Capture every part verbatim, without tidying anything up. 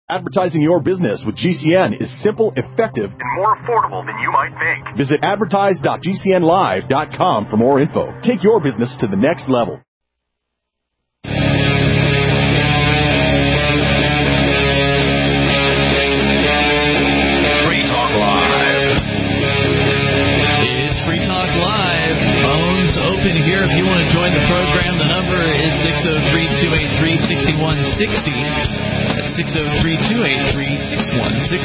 Advertising your business with G C N is simple, effective, and more affordable than you might think. Visit advertise dot g c n live dot com for more info. Take your business to the next level. Free Talk Live. It's Free Talk Live. Phones open here. If you want to join the program, the number is six oh three, two eight three, six one six oh. six oh three, two eight three, six one six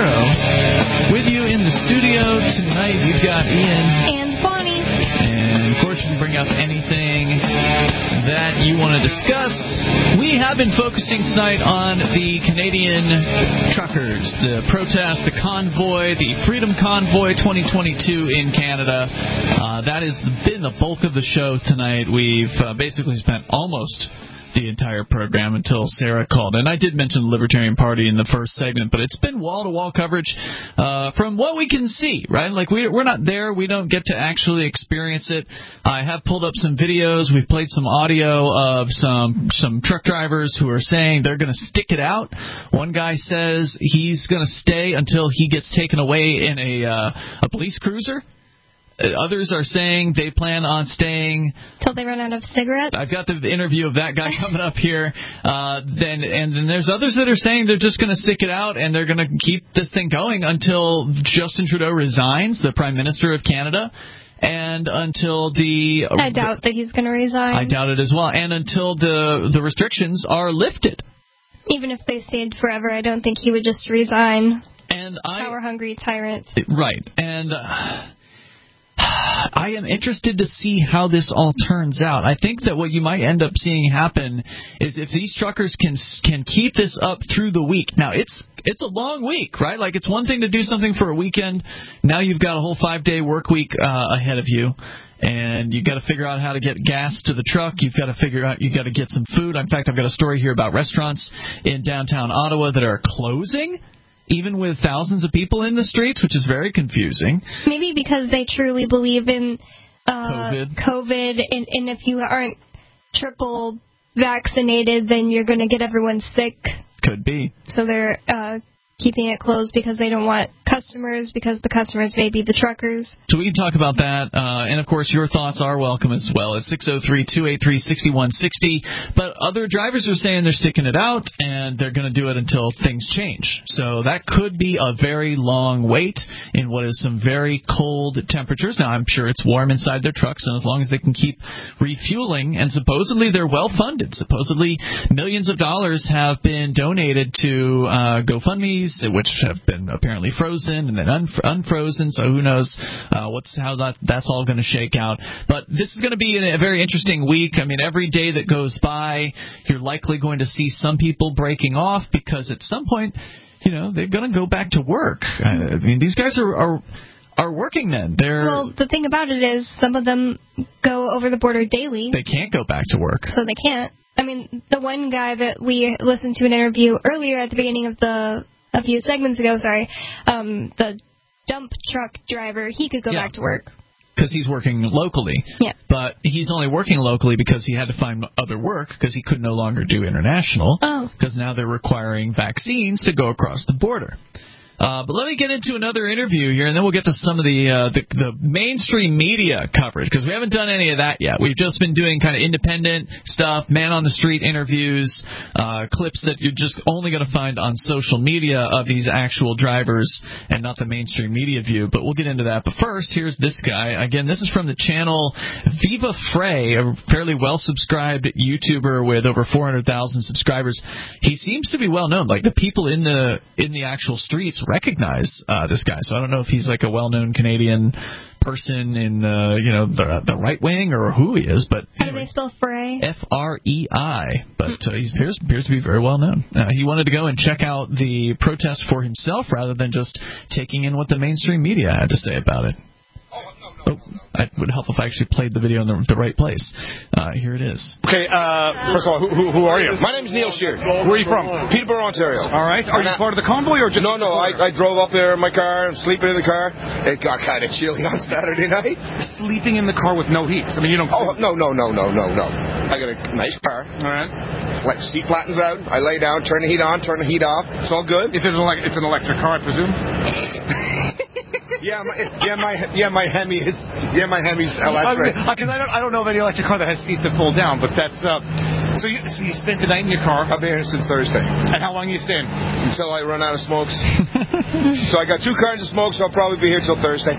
oh. With you in the studio tonight, we've got Ian. And Bonnie. And, of course, you can bring up anything that you want to discuss. We have been focusing tonight on the Canadian truckers, the protest, the convoy, the Freedom Convoy twenty twenty-two in Canada. Uh, that has been the bulk of the show tonight. We've uh, basically spent almost the entire program until Sarah called. And I did mention the Libertarian Party in the first segment, but it's been wall-to-wall coverage uh, from what we can see, right? Like, we, we're not there. We don't get to actually experience it. I have pulled up some videos. We've played some audio of some some truck drivers who are saying they're going to stick it out. One guy says he's going to stay until he gets taken away in a, uh, a police cruiser. Others are saying they plan on staying till they run out of cigarettes. I've got the interview of that guy coming up here. Uh, then and then there's others that are saying they're just going to stick it out and they're going to keep this thing going until Justin Trudeau resigns, the Prime Minister of Canada, and until the I doubt that he's going to resign. I doubt it as well, and until the the restrictions are lifted. Even if they stayed forever, I don't think he would just resign. And I power-hungry tyrant. Right, and. Uh, I am interested to see how this all turns out. I think that what you might end up seeing happen is if these truckers can can keep this up through the week. Now, it's it's a long week, right? Like, it's one thing to do something for a weekend. Now you've got a whole five-day work week uh, ahead of you. And you've got to figure out how to get gas to the truck. You've got to figure out, you've got to get some food. In fact, I've got a story here about restaurants in downtown Ottawa that are closing, even with thousands of people in the streets, which is very confusing. Maybe because they truly believe in uh, COVID. COVID, and, and if you aren't triple vaccinated, then you're going to get everyone sick. Could be. So they're uh, keeping it closed because they don't want customers, because the customers may be the truckers. So we can talk about that, uh, and of course your thoughts are welcome as well at six oh three, two eight three, six one six oh. But other drivers are saying they're sticking it out and they're going to do it until things change. So that could be a very long wait in what is some very cold temperatures. Now, I'm sure it's warm inside their trucks, and as long as they can keep refueling, and supposedly they're well funded. Supposedly millions of dollars have been donated to uh, GoFundMes, which have been apparently frozen and then unf- unfrozen, so who knows uh, what's how that that's all going to shake out. But this is going to be a very interesting week. I mean, every day that goes by, you're likely going to see some people breaking off because at some point, you know, they're going to go back to work. I mean, these guys are are, are working men. They're well, the thing about it is some of them go over the border daily. They can't go back to work. So they can't. I mean, the one guy that we listened to an interview earlier at the beginning of the a few segments ago, sorry, um, the dump truck driver, he could go yeah. back to work. Because he's working locally. Yeah. But he's only working locally because he had to find other work because he could no longer do international. Oh. Because now they're requiring vaccines to go across the border. Uh, but let me get into another interview here, and then we'll get to some of the uh, the, the mainstream media coverage, because we haven't done any of that yet. We've just been doing kind of independent stuff, man-on-the-street interviews, uh, clips that you're just only going to find on social media of these actual drivers and not the mainstream media view. But we'll get into that. But first, here's this guy. Again, this is from the channel Viva Frey, a fairly well-subscribed YouTuber with over four hundred thousand subscribers. He seems to be well-known. Like, the people in the in the actual streets recognize uh, this guy. So I don't know if he's like a well-known Canadian person in uh, you know the, the right wing or who he is. But how anyway, do they spell Frey? F R E I. But uh, he appears, appears to be very well known. Uh, he wanted to go and check out the protest for himself rather than just taking in what the mainstream media had to say about it. Oh, no, Oh, it would help if I actually played the video in the, the right place. Uh, here it is. Okay, uh, first of all, who, who, who are you? My name's Neil Sheard. Where are you from? Peterborough, Ontario. All right. Are and you I, part of the convoy or just... No, no, I, I drove up there in my car and sleeping in the car. It got kind of chilly on Saturday night. Sleeping in the car with no heat. I mean, you don't... Oh, no, no, no, no, no, no. I got a nice car. All right. Flat, seat flattens out. I lay down, turn the heat on, turn the heat off. It's all good. If it's, like, it's an electric car, I presume? Yeah, my yeah my yeah my Hemi is yeah my Hemi's electric. Because I, I don't I don't know of any electric car that has seats that fold down, but that's uh. So you so you spent the night in your car. I've been here since Thursday. And how long are you staying? Until I run out of smokes. So I got two cars of smoke, so I'll probably be here till Thursday.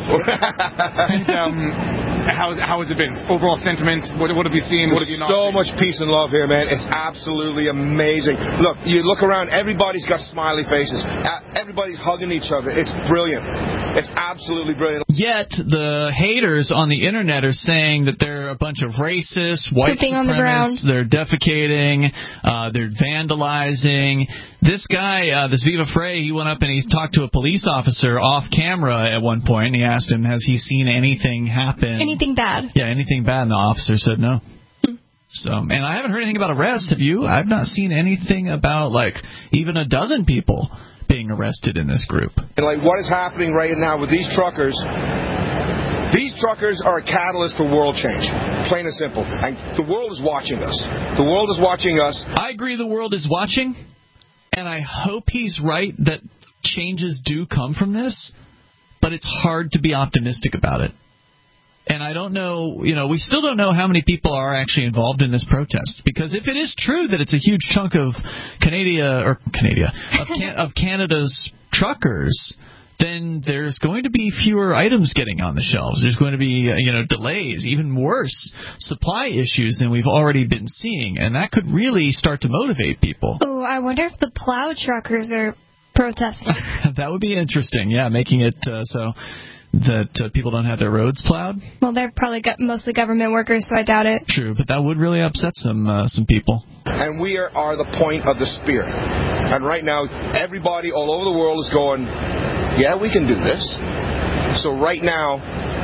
And um, how how has it been? Overall sentiment. What what have you seen? What have you not so seen? much peace and love here, man. It's absolutely amazing. Look, you look around. Everybody's got smiley faces. Everybody's hugging each other. It's brilliant. It's absolutely brilliant. Yet the haters on the internet are saying that they're a bunch of racists, white Pooping on the ground. supremacists, they're defecating, uh, they're vandalizing. This guy, uh, this Viva Frey, he went up and he talked to a police officer off camera at one point, and he asked him, has he seen anything happen? Anything bad? Yeah, anything bad, and the officer said no. So, and I haven't heard anything about arrests. Have you? I've not seen anything about, like, even a dozen people being arrested in this group. And like what is happening right now with these truckers, these truckers are a catalyst for world change. Plain and simple. And the world is watching us. The world is watching us. I agree the world is watching, and I hope he's right that changes do come from this, but it's hard to be optimistic about it. And I don't know, you know, we still don't know how many people are actually involved in this protest. Because if it is true that it's a huge chunk of Canada, or Canada, of, Can- of Canada's truckers, then there's going to be fewer items getting on the shelves. There's going to be, uh, you know, delays, even worse supply issues than we've already been seeing. And that could really start to motivate people. Oh, I wonder if the plow truckers are protesting. That would be interesting, yeah, making it uh, so... that uh, people don't have their roads plowed? Well, they're probably got mostly government workers, so I doubt it. True, but that would really upset some uh, some people. And we are, are the point of the spear. And right now, everybody all over the world is going, yeah, we can do this. So right now,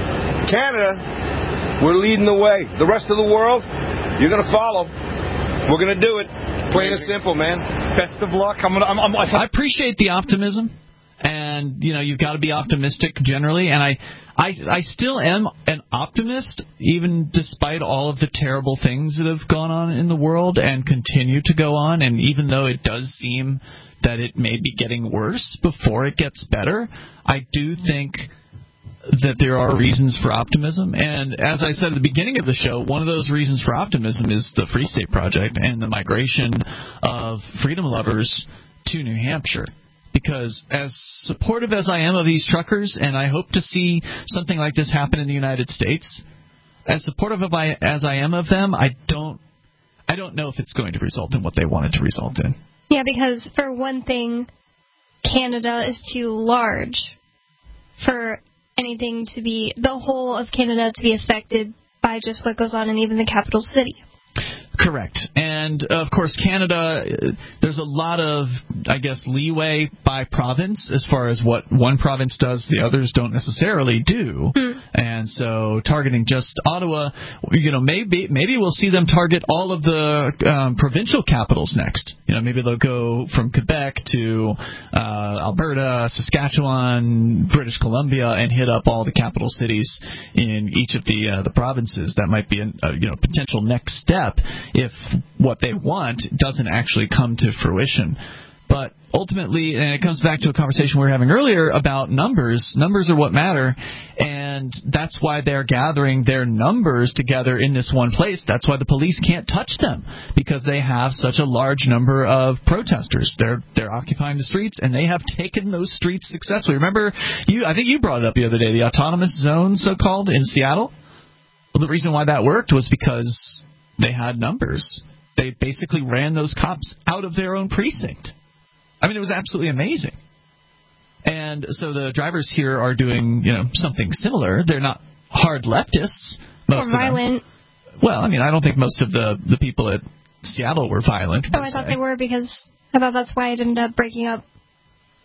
Canada, we're leading the way. The rest of the world, you're going to follow. We're going to do it. Plain and simple, man. Best of luck. I'm gonna, I'm, I'm, I appreciate the optimism. And, you know, you've got to be optimistic generally. And I, I, I still am an optimist, even despite all of the terrible things that have gone on in the world and continue to go on. And even though it does seem that it may be getting worse before it gets better, I do think that there are reasons for optimism. And as I said at the beginning of the show, one of those reasons for optimism is the Free State Project and the migration of freedom lovers to New Hampshire. Because as supportive as I am of these truckers, and I hope to see something like this happen in the United States, as supportive of I, as I am of them, I don't, I don't know if it's going to result in what they want it to result in. Yeah, because for one thing, Canada is too large for anything to be, the whole of Canada to be affected by just what goes on in even the capital city. Correct. And, of course, Canada, there's a lot of, I guess, leeway by province as far as what one province does, the others don't necessarily do. Mm. And so targeting just Ottawa, you know, maybe maybe we'll see them target all of the um, provincial capitals next. You know, maybe they'll go from Quebec to uh, Alberta, Saskatchewan, British Columbia, and hit up all the capital cities in each of the uh, the provinces. That might be a, a you know potential next step if what they want doesn't actually come to fruition. But ultimately, and it comes back to a conversation we were having earlier about numbers. Numbers are what matter, and that's why they're gathering their numbers together in this one place. That's why the police can't touch them, because they have such a large number of protesters. They're they're occupying the streets, and they have taken those streets successfully. Remember, you I think you brought it up the other day, the autonomous zone, so-called, in Seattle? Well, the reason why that worked was because they had numbers. They basically ran those cops out of their own precinct. I mean, it was absolutely amazing. And so the drivers here are doing, you know, something similar. They're not hard leftists. Most or violent. Of them. Well, I mean, I don't think most of the, the people at Seattle were violent. Oh, I thought se. they were, because I thought that's why it ended up breaking up.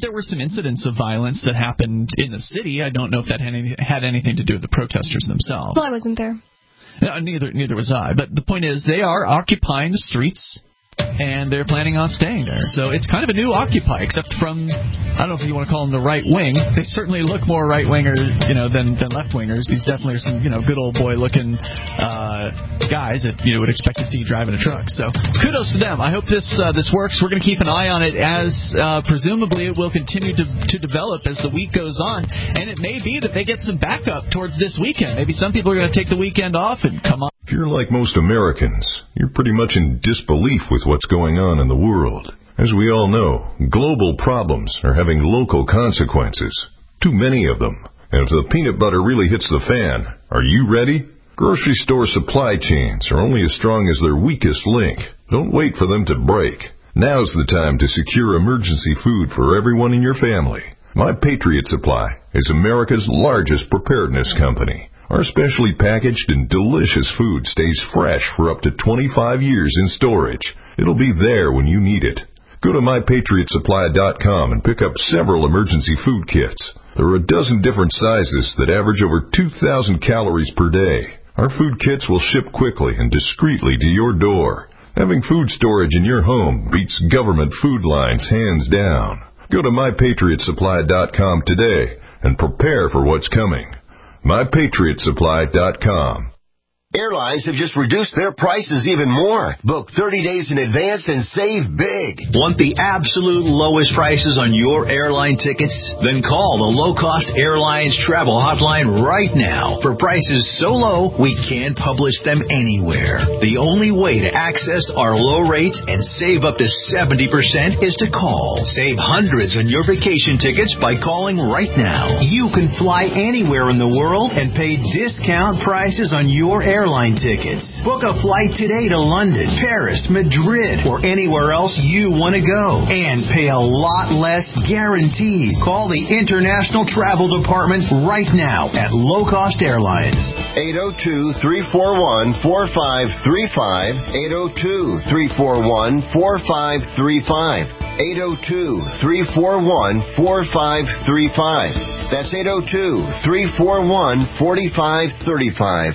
there were some incidents of violence that happened in the city. I don't know if that had, any, had anything to do with the protesters themselves. Well, I wasn't there. No, neither, neither was I. But the point is, they are occupying the streets, and they're planning on staying there. So it's kind of a new Occupy, except from, I don't know if you want to call them the right wing. They certainly look more right-winger, you know, than, than left-wingers. These definitely are some, you know, good old boy-looking uh, guys that you would expect to see driving a truck. So kudos to them. I hope this uh, this works. We're going to keep an eye on it as uh, presumably it will continue to, to develop as the week goes on. And it may be that they get some backup towards this weekend. Maybe some people are going to take the weekend off and come on. If you're like most Americans, you're pretty much in disbelief with what's going on in the world. As we all know, global problems are having local consequences. Too many of them. And if the peanut butter really hits the fan, are you ready? Grocery store supply chains are only as strong as their weakest link. Don't wait for them to break. Now's the time to secure emergency food for everyone in your family. My Patriot Supply is America's largest preparedness company. Our specially packaged and delicious food stays fresh for up to twenty-five years in storage. It'll be there when you need it. Go to my patriot supply dot com and pick up several emergency food kits. There are a dozen different sizes that average over two thousand calories per day. Our food kits will ship quickly and discreetly to your door. Having food storage in your home beats government food lines hands down. Go to my patriot supply dot com today and prepare for what's coming. my patriot supply dot com. Airlines have just reduced their prices even more. Book thirty days in advance and save big. Want the absolute lowest prices on your airline tickets? Then call the Low Cost Airlines Travel Hotline right now. For prices so low, we can't publish them anywhere. The only way to access our low rates and save up to seventy percent is to call. Save hundreds on your vacation tickets by calling right now. You can fly anywhere in the world and pay discount prices on your airline Airline tickets. Book a flight today to London, Paris, Madrid, or anywhere else you want to go. And pay a lot less guaranteed. Call the International Travel Department right now at Low Cost Airlines. eight oh two, three four one, four five three five. eight oh two, three four one, four five three five. eight oh two, three four one, four five three five. That's eight oh two, three four one, four five three five.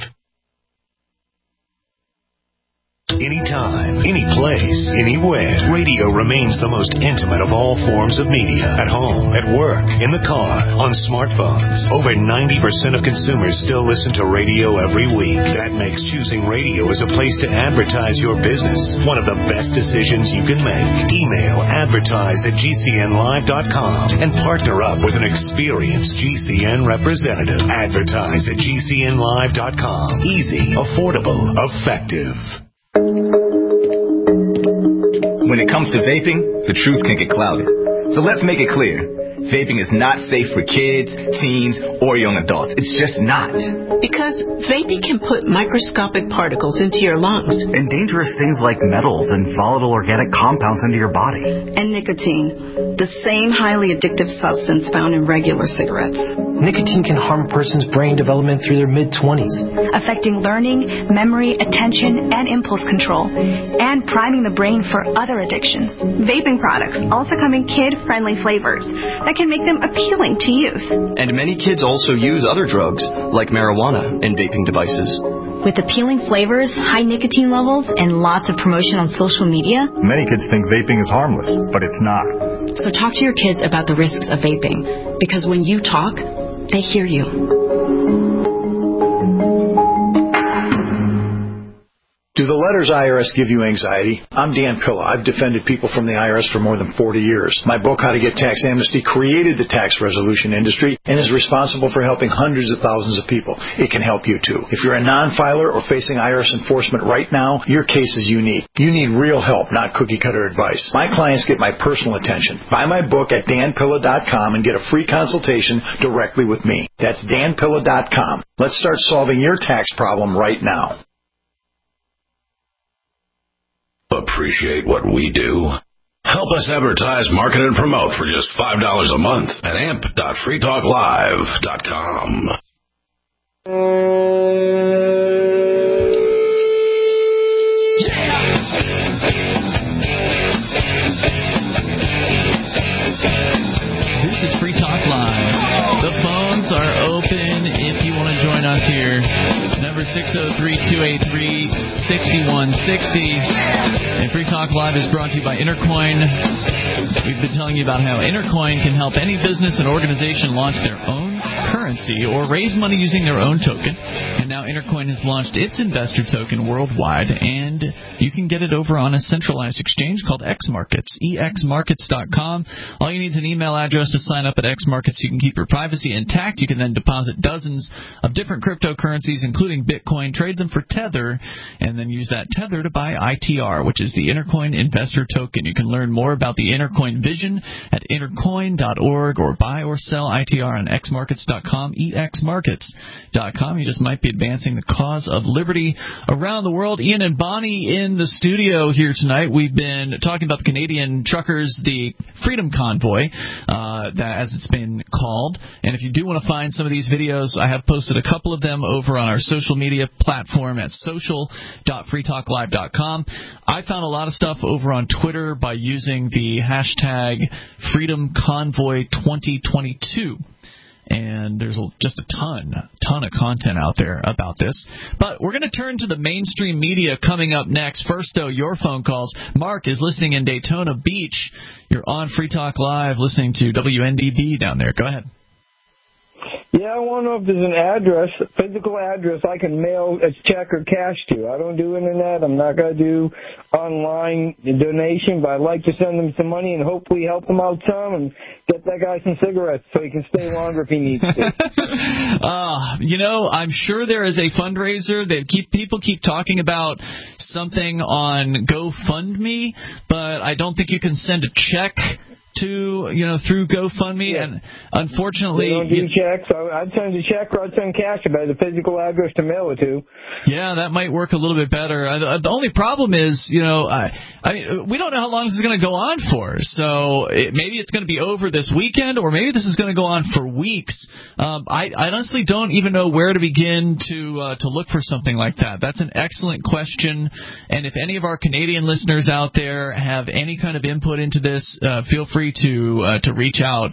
Anytime, any place, anywhere. Radio remains the most intimate of all forms of media. At home, at work, in the car, on smartphones. Over ninety percent of consumers still listen to radio every week. That makes choosing radio as a place to advertise your business one of the best decisions you can make. Email advertise at G C N live dot com and partner up with an experienced G C N representative. Advertise at G C N live dot com. Easy, affordable, effective. When it comes to vaping, the truth can get clouded. So let's make it clear. Vaping is not safe for kids, teens, or young adults. It's just not. Because vaping can put microscopic particles into your lungs. And dangerous things like metals and volatile organic compounds into your body. And nicotine, the same highly addictive substance found in regular cigarettes. Nicotine can harm a person's brain development through their mid-twenties, affecting learning, memory, attention, and impulse control, and priming the brain for other addictions. Vaping products also come in kid-friendly flavors that can make them appealing to youth. And many kids also use other drugs, like marijuana, in vaping devices. With appealing flavors, high nicotine levels, and lots of promotion on social media, many kids think vaping is harmless, but it's not. So talk to your kids about the risks of vaping, because when you talk, they hear you. Do the letters I R S give you anxiety? I'm Dan Pilla. I've defended people from the I R S for more than forty years. My book, How to Get Tax Amnesty, created the tax resolution industry and is responsible for helping hundreds of thousands of people. It can help you, too. If you're a non-filer or facing I R S enforcement right now, your case is unique. You need real help, not cookie-cutter advice. My clients get my personal attention. Buy my book at dan pilla dot com and get a free consultation directly with me. That's dan pilla dot com. Let's start solving your tax problem right now. Appreciate what we do? Help us advertise, market, and promote for just five dollars a month at amp dot free talk live dot com. This is Free Talk Live. The phones are open if you want to join us here. Number six oh three, two eight three, six one six oh. And Free Talk Live is brought to you by Intercoin. We've been telling you about how Intercoin can help any business and organization launch their own currency or raise money using their own token. And now Intercoin has launched its investor token worldwide, and you can get it over on a centralized exchange called X Markets, e x markets dot com. All you need is an email address to sign up at X Markets so you can keep your privacy intact. You can then deposit dozens of different cryptocurrencies, including Bitcoin, trade them for Tether, and then use that Tether to buy I T R, which is the Intercoin Investor Token. You can learn more about the Intercoin vision at intercoin dot org or buy or sell I T R on x markets dot com, e x markets dot com. You just might be advancing the cause of liberty around the world. Ian and Bonnie in the studio here tonight. We've been talking about the Canadian truckers, the Freedom Convoy, uh, that, as it's been called. And if you do want to find some of these videos, I have posted a couple of them over on our social media platform at social dot free talk live dot com. I found a lot of stuff over on Twitter by using the hashtag Freedom Convoy twenty twenty-two. And there's just a ton, ton of content out there about this. But we're going to turn to the mainstream media coming up next. First, though, your phone calls. Mark is listening in Daytona Beach. You're on Free Talk Live listening to W N D B down there. Go ahead. Yeah, I want to know if there's an address, a physical address I can mail a check or cash to. I don't do internet. I'm not going to do online donation, but I'd like to send them some money and hopefully help them out some and get that guy some cigarettes so he can stay longer if he needs to. uh, you know, I'm sure there is a fundraiser that keep people keep talking about something on GoFundMe, but I don't think you can send a check to, you know, through GoFundMe, yeah. And unfortunately... They don't do you, checks. I'd send a check or I'd send cash if I had a physical address to mail it to. Yeah, that might work a little bit better. Uh, the only problem is, you know, I, I mean, we don't know how long this is going to go on for, so it, maybe it's going to be over this weekend, or maybe this is going to go on for weeks. Um, I, I honestly don't even know where to begin to uh, to look for something like that. That's an excellent question, and if any of our Canadian listeners out there have any kind of input into this, uh, feel free to uh, to reach out.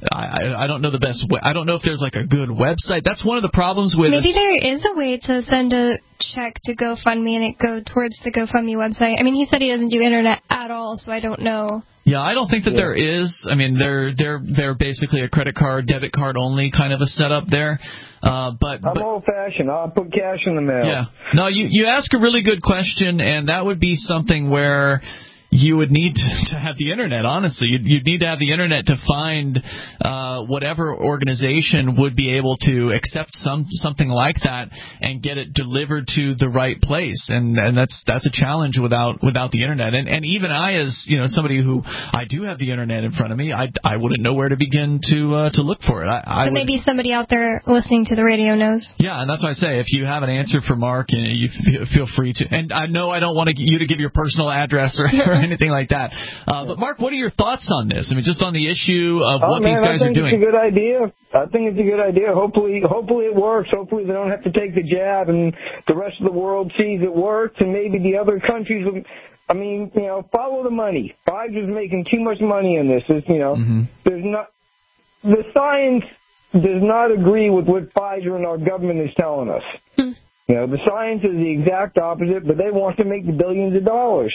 I, I don't know the best way. I don't know if there's like a good website. That's one of the problems with maybe this. There is a way to send a check to GoFundMe and it go towards the GoFundMe website. I mean, he said he doesn't do internet at all, so I don't know. Yeah, I don't think that yeah. there is. I mean, they're they're they're basically a credit card, debit card only kind of a setup there. Uh, but I'm but, old-fashioned. I'll put cash in the mail. Yeah. No, you you ask a really good question, and that would be something where you would need to have the internet, honestly. You'd, you'd need to have the internet to find uh, whatever organization would be able to accept some something like that and get it delivered to the right place. And and that's that's a challenge without without the internet. And and even I, as you know, somebody who I do have the internet in front of me, I, I wouldn't know where to begin to uh, to look for it. I, I but maybe would, somebody out there listening to the radio knows. Yeah, and that's why I say if you have an answer for Mark, you feel free to. And I know I don't want you to give your personal address or, or anything like that. Uh, but Mark, what are your thoughts on this? I mean, just on the issue of oh, what man, these guys are doing. I think it's a good idea. I think it's a good idea. Hopefully, hopefully it works. Hopefully they don't have to take the jab, and the rest of the world sees it works, and maybe the other countries will. I mean, you know, follow the money. Pfizer's making too much money in this. It's, you know, mm-hmm. there's not the science does not agree with what Pfizer and our government is telling us. Hmm. You know, the science is the exact opposite, but they want to make the billions of dollars.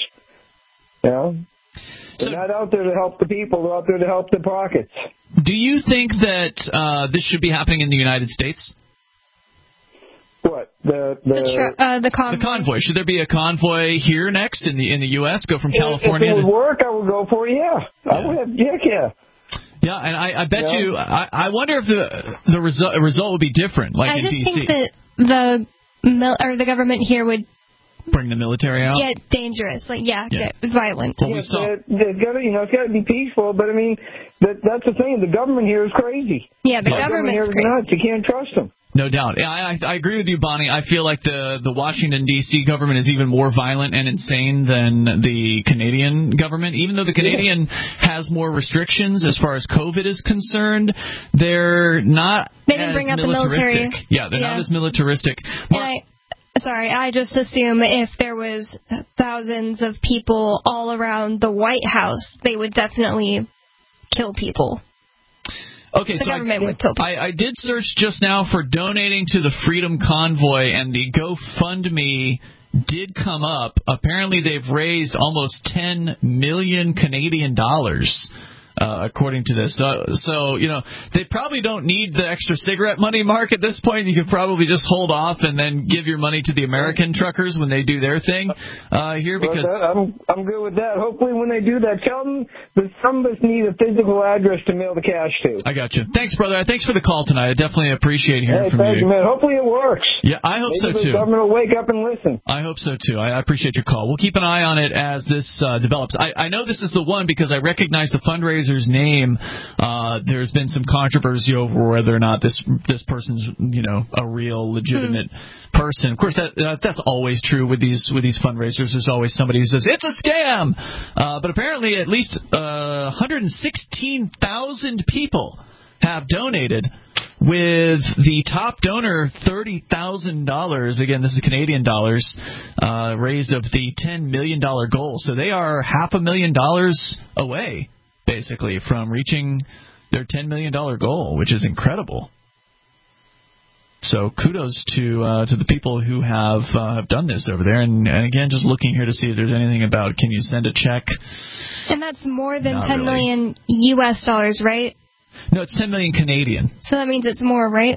You know, they're so, not out there to help the people. They're out there to help the pockets. Do you think that uh, this should be happening in the United States? What the the the, tra- uh, the convoy? The convoy. Should there be a convoy here next in the in the U S? Go from if, California. If it would to... work, I would go for it. Yeah, yeah. I would have. Heck yeah. Yeah, and I, I bet yeah. you. I, I wonder if the the result result would be different, like I in just D C. think that the mil- or the government here would. Bring the military out? Get dangerous. Like, yeah, yeah. get violent. Well, we yeah, saw. It's got to, you know, it's got to be peaceful, but I mean, that, that's the thing. The government here is crazy. Yeah, the, the government here is crazy. nuts. You can't trust them. No doubt. Yeah, I, I agree with you, Bonnie. I feel like the, the Washington, D C government is even more violent and insane than the Canadian government. Even though the Canadian yeah. has more restrictions as far as COVID is concerned, they're not they didn't as bring up militaristic. The military. Yeah, they're yeah. not as militaristic. Mark, and I, Sorry, I just assume if there was thousands of people all around the White House, they would definitely kill people. Okay, the so government I, would kill people. I, I did search just now for donating to the Freedom Convoy, and the GoFundMe did come up. Apparently, they've raised almost ten million Canadian dollars. Uh, according to this. So, so, you know, they probably don't need the extra cigarette money, Mark, at this point. You could probably just hold off and then give your money to the American truckers when they do their thing uh, here. Because well, that, I'm, I'm good with that. Hopefully when they do that, tell them that some of us need a physical address to mail the cash to. I got you. Thanks, brother. Thanks for the call tonight. I definitely appreciate hearing hey, from thank you. you, man. Hopefully it works. Yeah, I hope Maybe so, the too. The government will wake up and listen. I hope so, too. I, I appreciate your call. We'll keep an eye on it as this uh, develops. I, I know this is the one because I recognize the fundraiser's name. Uh, there's been some controversy over whether or not this this person's, you know, a real legitimate hmm. person. Of course, that uh, that's always true with these with these fundraisers. There's always somebody who says it's a scam. Uh, but apparently, at least uh, one hundred sixteen thousand people have donated, with the top donor thirty thousand dollars. Again, this is Canadian dollars, uh, raised of the ten million dollars goal. So they are half a million dollars away, basically, from reaching their ten million dollars goal, which is incredible. So kudos to uh, to the people who have uh, have done this over there. And, and again, just looking here to see if there's anything about can you send a check. And that's more than Not ten really. million U S dollars, right? No, it's ten million Canadian. So that means it's more, right?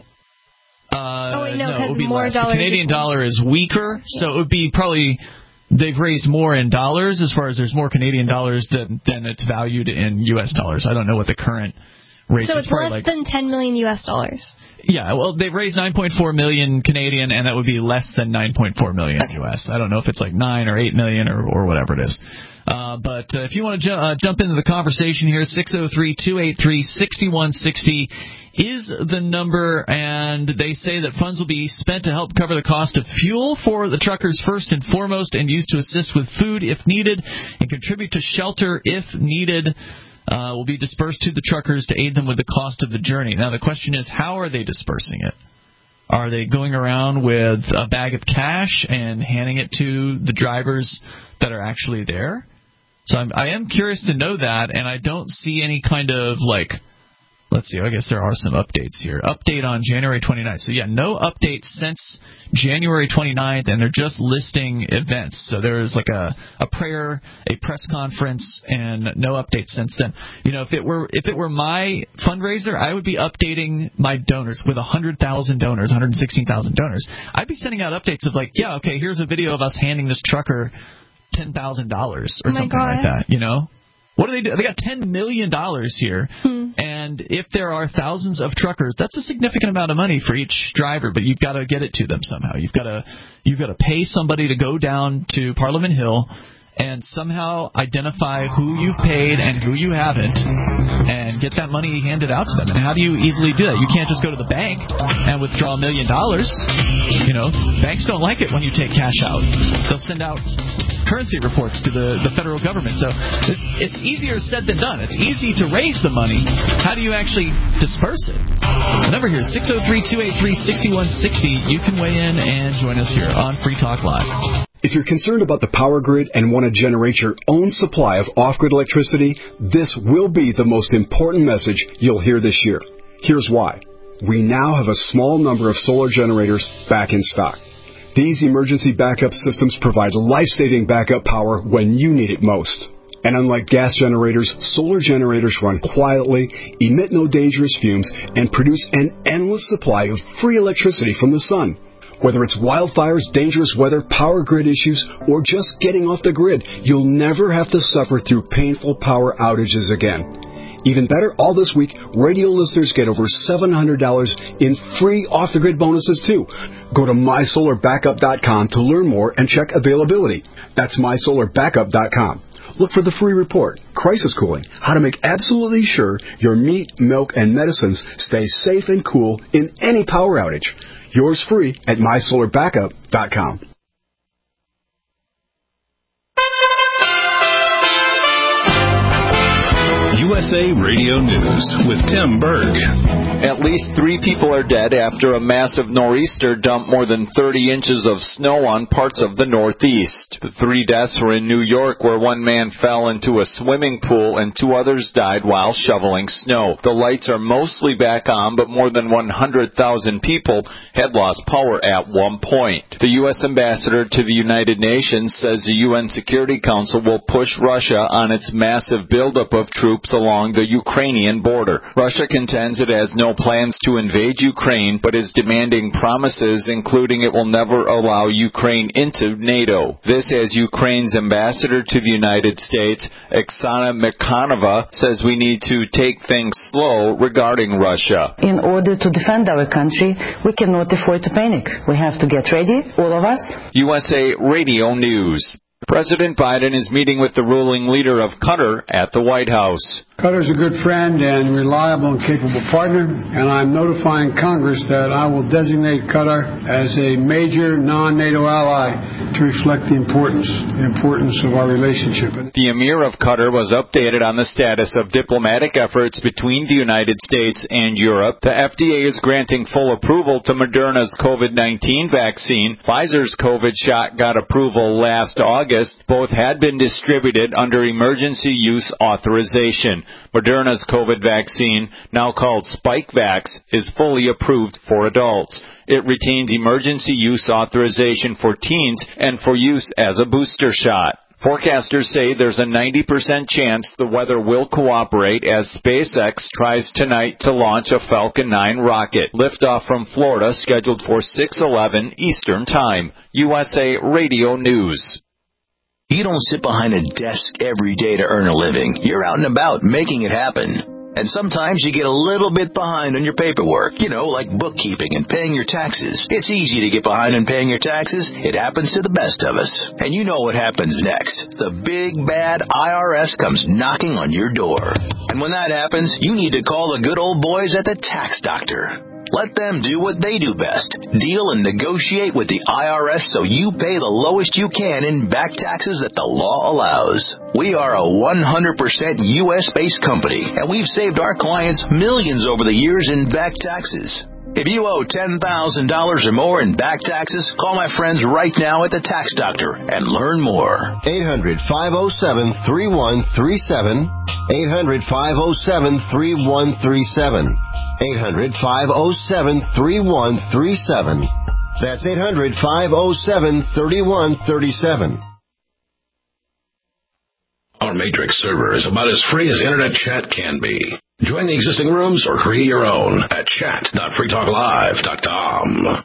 Uh, oh, wait, no, no, it would be more less. dollars. The Canadian dollar is weaker, so it would be probably they've raised more in dollars as far as there's more Canadian dollars than, than it's valued in U S dollars. I don't know what the current rate so is. So it's less like, than ten million U S dollars. Yeah, well, they've raised nine point four million Canadian, and that would be less than nine point four million okay. U S. I don't know if it's like nine or eight million or, or whatever it is. Uh, but uh, if you want to ju- uh, jump into the conversation here, six oh three, two eight three, six one six oh is the number, and they say that funds will be spent to help cover the cost of fuel for the truckers first and foremost, and used to assist with food if needed, and contribute to shelter if needed. Uh, will be dispersed to the truckers to aid them with the cost of the journey. Now, the question is, how are they dispersing it? Are they going around with a bag of cash and handing it to the drivers that are actually there? So I'm, I am curious to know that, and I don't see any kind of, like, let's see, I guess there are some updates here. Update on January twenty-ninth. So, yeah, no updates since January twenty-ninth, and they're just listing events. So there's like a, a prayer, a press conference, and no updates since then. You know, if it were if it were my fundraiser, I would be updating my donors with one hundred thousand donors, one hundred sixteen thousand donors. I'd be sending out updates of like, yeah, okay, here's a video of us handing this trucker ten thousand dollars or oh something God. like that, you know? What do they do? They got ten million dollars here, hmm. and if there are thousands of truckers, that's a significant amount of money for each driver. But you've got to get it to them somehow. You've got to you've got to pay somebody to go down to Parliament Hill and somehow identify who you've paid and who you haven't, and get that money handed out to them. And how do you easily do that? You can't just go to the bank and withdraw a million dollars. You know, banks don't like it when you take cash out. They'll send out currency reports to the, the federal government. So it's, it's easier said than done. It's easy to raise the money. How do you actually disperse it? The number here is six oh three, two eight three, six one six oh. You can weigh in and join us here on Free Talk Live. If you're concerned about the power grid and want to generate your own supply of off-grid electricity, this will be the most important message you'll hear this year. Here's why. We now have a small number of solar generators back in stock. These emergency backup systems provide life-saving backup power when you need it most. And unlike gas generators, solar generators run quietly, emit no dangerous fumes, and produce an endless supply of free electricity from the sun. Whether it's wildfires, dangerous weather, power grid issues, or just getting off the grid, you'll never have to suffer through painful power outages again. Even better, all this week, radio listeners get over seven hundred dollars in free off-the-grid bonuses, too. Go to my solar backup dot com to learn more and check availability. That's my solar backup dot com. Look for the free report, Crisis Cooling, how to make absolutely sure your meat, milk, and medicines stay safe and cool in any power outage. Yours free at my solar backup dot com. U U S A Radio News with Tim Berg. At least three people are dead after a massive nor'easter dumped more than thirty inches of snow on parts of the Northeast. The three deaths were in New York, where one man fell into a swimming pool and two others died while shoveling snow. The lights are mostly back on, but more than one hundred thousand people had lost power at one point. The U S ambassador to the United Nations says the U N Security Council will push Russia on its massive buildup of troops along the Ukrainian border. Russia contends it has no plans to invade Ukraine, but is demanding promises, including it will never allow Ukraine into NATO. This as Ukraine's ambassador to the United States, Oksana Mikhanova, says we need to take things slow regarding Russia. In order to defend our country, we cannot afford to panic. We have to get ready, all of us. U S A Radio News. President Biden is meeting with the ruling leader of Qatar at the White House. Qatar is a good friend and reliable and capable partner, and I'm notifying Congress that I will designate Qatar as a major non-NATO ally to reflect the importance, the importance of our relationship. The Emir of Qatar was updated on the status of diplomatic efforts between the United States and Europe. The F D A is granting full approval to Moderna's COVID nineteen vaccine. Pfizer's COVID shot got approval last August. Both had been distributed under emergency use authorization. Moderna's COVID vaccine, now called Spikevax, is fully approved for adults. It retains emergency use authorization for teens and for use as a booster shot. Forecasters say there's a ninety percent chance the weather will cooperate as SpaceX tries tonight to launch a Falcon nine rocket. Liftoff from Florida scheduled for six eleven Eastern Time. U S A Radio News. You don't sit behind a desk every day to earn a living. You're out and about making it happen. And sometimes you get a little bit behind on your paperwork, you know, like bookkeeping and paying your taxes. It's easy to get behind on paying your taxes. It happens to the best of us. And you know what happens next. The big, bad I R S comes knocking on your door. And when that happens, you need to call the good old boys at the Tax Doctor. Let them do what they do best. Deal and negotiate with the I R S so you pay the lowest you can in back taxes that the law allows. We are a one hundred percent U S-based company, and we've saved our clients millions over the years in back taxes. If you owe ten thousand dollars or more in back taxes, call my friends right now at the Tax Doctor and learn more. eight hundred, five oh seven, three one three seven. eight hundred, five oh seven, three one three seven. eight hundred, five oh seven, three one three seven. That's eight hundred, five oh seven, three one three seven. Our Matrix server is about as free as internet chat can be. Join the existing rooms or create your own at chat dot free talk live dot com.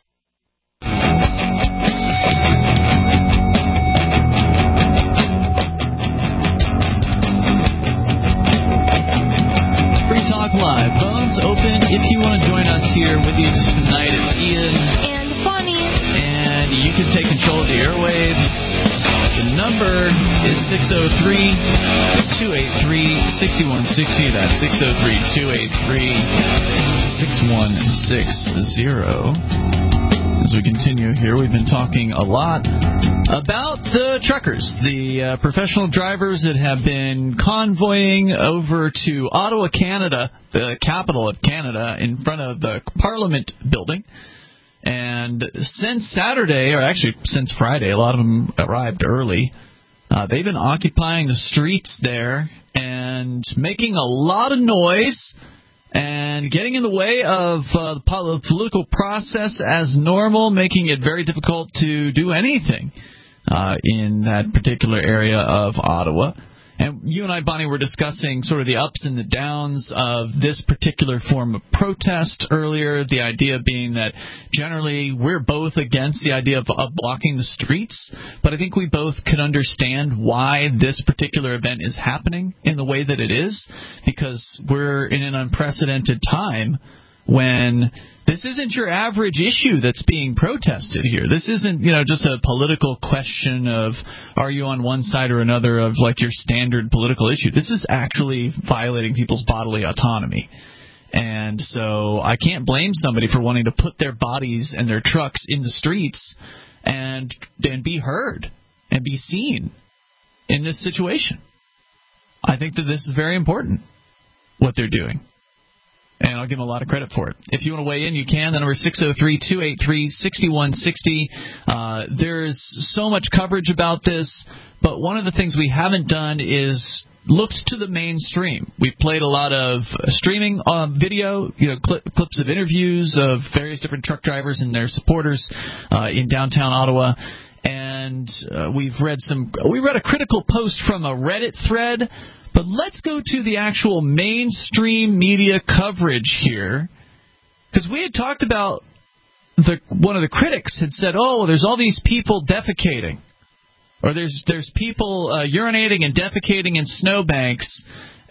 Free Talk Live. Phones open if you want to join us here with you tonight. It's Ian. And Bonnie. And you can take control of the airwaves. The number is six oh three, two eight three, six one six oh. That's six oh three, two eight three, six one six oh. As we continue here, we've been talking a lot about the truckers, the uh, professional drivers that have been convoying over to Ottawa, Canada, the capital of Canada, in front of the Parliament building. And since Saturday, or actually since Friday, a lot of them arrived early. Uh, they've been occupying the streets there and making a lot of noise and getting in the way of uh, the political process as normal, making it very difficult to do anything uh, in that particular area of Ottawa. And you and I, Bonnie, were discussing sort of the ups and the downs of this particular form of protest earlier, the idea being that generally we're both against the idea of, of blocking the streets, but I think we both can understand why this particular event is happening in the way that it is, because we're in an unprecedented time when this isn't your average issue that's being protested here. This isn't, you know, just a political question of are you on one side or another of like your standard political issue. This is actually violating people's bodily autonomy. And so I can't blame somebody for wanting to put their bodies and their trucks in the streets and and be heard and be seen in this situation. I think that this is very important. what they're doing. And I'll give them a lot of credit for it. If you want to weigh in, you can. The number is six oh three, two eight three, six one six oh. Uh, there's so much coverage about this, but one of the things we haven't done is looked to the mainstream. We've played a lot of streaming uh, video, you know, cl- clips of interviews of various different truck drivers and their supporters uh, in downtown Ottawa. And uh, we've read some. We read a critical post from a Reddit thread. But let's go to the actual mainstream media coverage here, because we had talked about the one of the critics had said, "Oh, there's all these people defecating, or there's there's people uh, urinating and defecating in snowbanks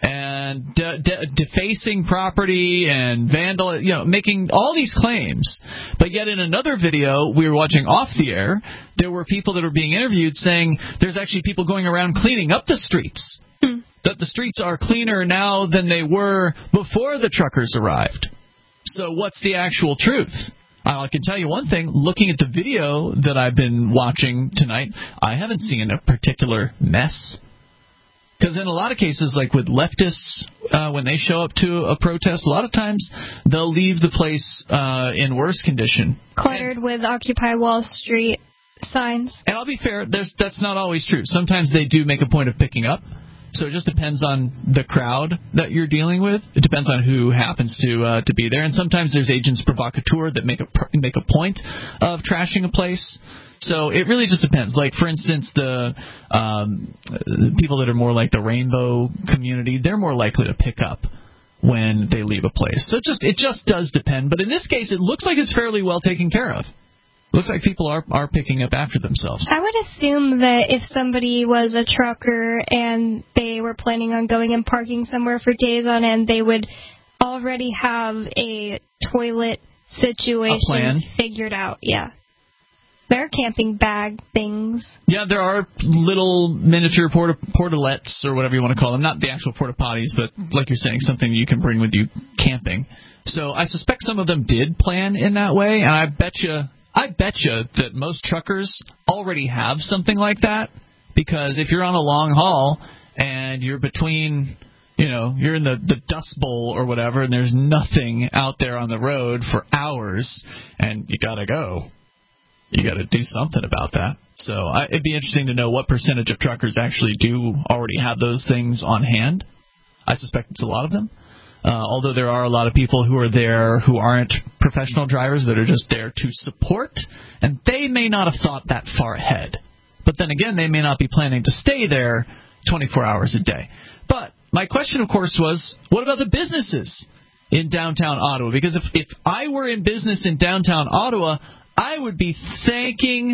and de- de- defacing property and vandal, you know, making all these claims." But yet, in another video we were watching off the air, there were people that were being interviewed saying there's actually people going around cleaning up the streets. Hmm. That the streets are cleaner now than they were before the truckers arrived. So what's the actual truth? I can tell you one thing. Looking at the video that I've been watching tonight, I haven't seen a particular mess. Because in a lot of cases, like with leftists, uh, when they show up to a protest, a lot of times they'll leave the place uh, in worse condition. Cluttered and, with Occupy Wall Street signs. And I'll be fair, there's, that's not always true. Sometimes they do make a point of picking up. So it just depends on the crowd that you're dealing with. It depends on who happens to uh, to be there. And sometimes there's agents provocateur that make a make a point of trashing a place. So it really just depends. Like, for instance, the um, people that are more like the rainbow community, they're more likely to pick up when they leave a place. So it just it just does depend. But in this case, it looks like it's fairly well taken care of. Looks like people are, are picking up after themselves. I would assume that if somebody was a trucker and they were planning on going and parking somewhere for days on end, they would already have a toilet situation figured out. Yeah. There are camping bag things. Yeah, there are little miniature porta portalettes or whatever you want to call them. Not the actual porta potties, but like you're saying, something you can bring with you camping. So I suspect some of them did plan in that way, and I bet you... I bet you that most truckers already have something like that, because if you're on a long haul and you're between, you know, you're in the, the Dust Bowl or whatever, and there's nothing out there on the road for hours, and you got to go. You got to do something about that. So I, it'd be interesting to know what percentage of truckers actually do already have those things on hand. I suspect it's a lot of them. Uh, although there are a lot of people who are there who aren't professional drivers that are just there to support, and they may not have thought that far ahead. But then again, they may not be planning to stay there twenty-four hours a day. But my question, of course, was, what about the businesses in downtown Ottawa? Because if, if I were in business in downtown Ottawa, I would be thanking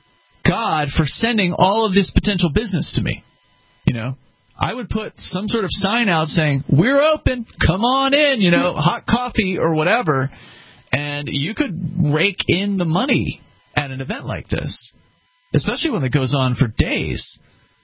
God for sending all of this potential business to me, you know. I would put some sort of sign out saying, we're open, come on in, you know, hot coffee or whatever, and you could rake in the money at an event like this, especially when it goes on for days.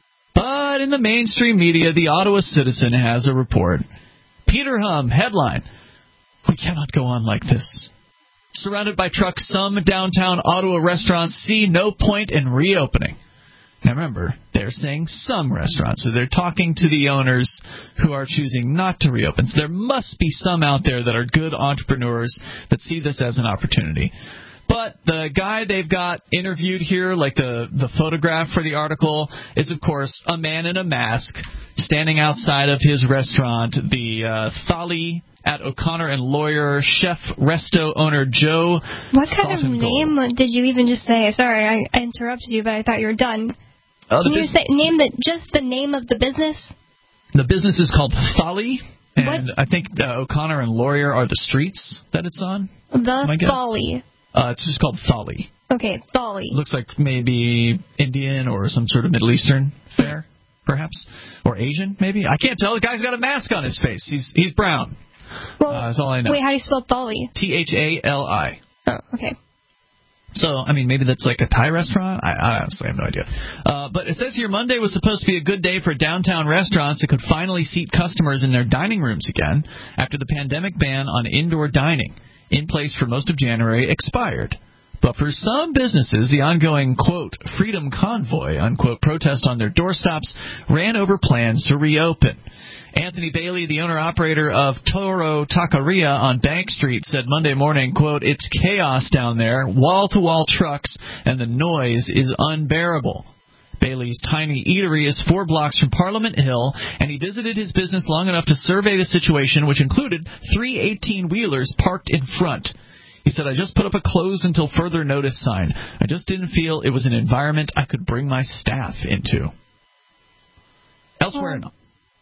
But in the mainstream media, the Ottawa Citizen has a report. Peter Hum, headline, we cannot go on like this. Surrounded by trucks, some downtown Ottawa restaurants see no point in reopening. Now remember, they're saying some restaurants, so they're talking to the owners who are choosing not to reopen. So there must be some out there that are good entrepreneurs that see this as an opportunity. But the guy they've got interviewed here, like the, the photograph for the article, is, of course, a man in a mask standing outside of his restaurant, the uh, Thali at O'Connor and Lawyer, chef resto owner Joe. What kind of name did you even just say? Sorry, I, I interrupted you, but I thought you were done. Uh, Can you say name the just the name of the business? The business is called Thali, and what? I think uh, O'Connor and Lawyer are the streets that it's on. The Thali. Uh, it's just called Thali. Okay, Thali. Looks like maybe Indian or some sort of Middle Eastern fare, perhaps, or Asian, maybe. I can't tell. The guy's got a mask on his face. He's he's brown. Well, uh, that's all I know. Wait, how do you spell Thali? T H A L I. Oh, okay. So, I mean, maybe that's like a Thai restaurant? I, I honestly have no idea. Uh, but it says here Monday was supposed to be a good day for downtown restaurants that could finally seat customers in their dining rooms again after the pandemic ban on indoor dining, in place for most of January, expired. But for some businesses, the ongoing, quote, freedom convoy, unquote, protest on their doorstops ran over plans to reopen. Anthony Bailey, the owner-operator of Toro Taqueria on Bank Street, said Monday morning, quote, it's chaos down there, wall-to-wall trucks, and the noise is unbearable. Bailey's tiny eatery is four blocks from Parliament Hill, and he visited his business long enough to survey the situation, which included three eighteen-wheelers parked in front. He said, I just put up a closed until further notice sign. I just didn't feel it was an environment I could bring my staff into. Elsewhere, no.